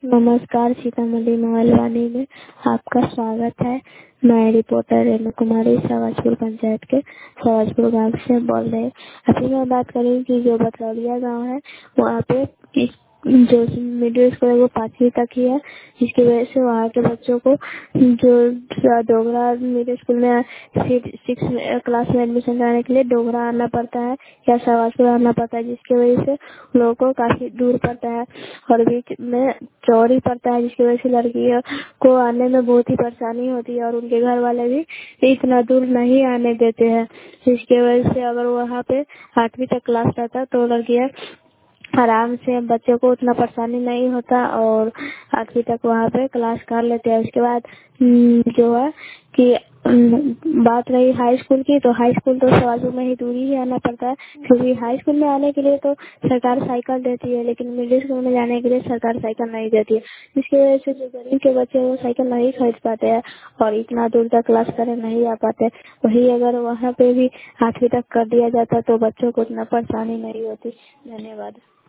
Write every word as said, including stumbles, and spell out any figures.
नमस्कार, सीतामढ़ी मोबाइल में आपका स्वागत है। मैं रिपोर्टर रेणु कुमारी सवाजपुर पंचायत के सवाजपुर गांव से बोल रहे हैं। अभी मैं बात करूँ कि जो बतरौलिया गांव है वहाँ पे इस- जो मिडिल स्कूल है वो पांचवी तक ही है, जिसकी वजह से वहाँ के बच्चों को जो डोगरा मिडिल स्कूल में सिक्स क्लास में एडमिशन कराने के लिए डोगरा आना पड़ता है या सवाजपुर आना पड़ता है, जिसकी वजह से लोगों को काफी दूर पड़ता है और बीच में चौड़ी पड़ता है, जिसकी वजह से लड़कियों को आने में बहुत ही परेशानी होती है और उनके घर वाले भी इतना दूर नहीं आने देते हैं। जिसकी वजह से अगर वहाँ पे आठवीं तक क्लास रहता तो लड़कियाँ आराम से बच्चों को उतना परेशानी नहीं होता और आठवीं तक वहाँ पे क्लास कर लेते हैं। उसके बाद हम्म, जो है कि हम्म, बात रही हाई स्कूल की, तो हाई स्कूल तो सवाजपुर में ही दूरी ही आना पड़ता है, क्योंकि हाई स्कूल में आने के लिए तो सरकार साइकिल देती है, लेकिन मिडिल स्कूल में जाने के लिए सरकार साइकिल नहीं देती है। जिसकी वजह से जो गरीब के बच्चे हैं वो साइकिल नहीं खरीद पाते हैं और इतना दूर तक क्लास करने नहीं आ पाते। वही अगर वहाँ पे भी आठवीं तक कर दिया जाता तो बच्चों को उतना परेशानी नहीं होती। धन्यवाद।